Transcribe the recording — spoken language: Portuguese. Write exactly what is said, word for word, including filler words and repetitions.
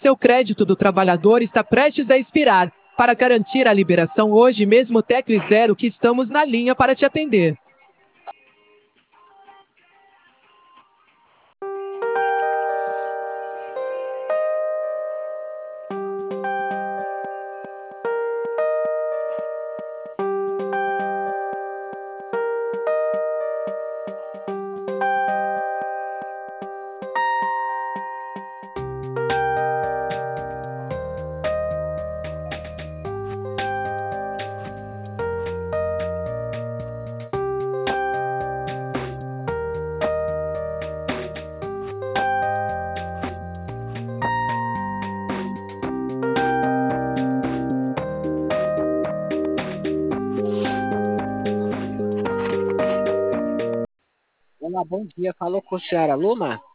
Seu crédito do trabalhador está prestes a expirar. Para garantir a liberação hoje mesmo, tecle zero que estamos na linha para te atender. Olá, bom dia. Falou com a senhora Luma?